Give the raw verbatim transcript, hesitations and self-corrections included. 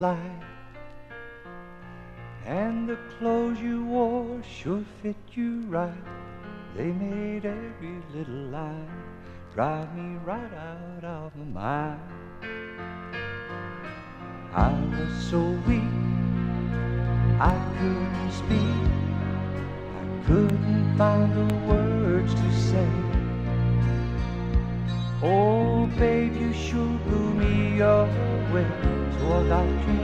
light, and the clothes you wore sure fit you right. They made every little line drive me right out of my mind. I was so weak, I couldn't speak, I couldn't find the words to say. Oh, babe, you sure blew me away, so I got you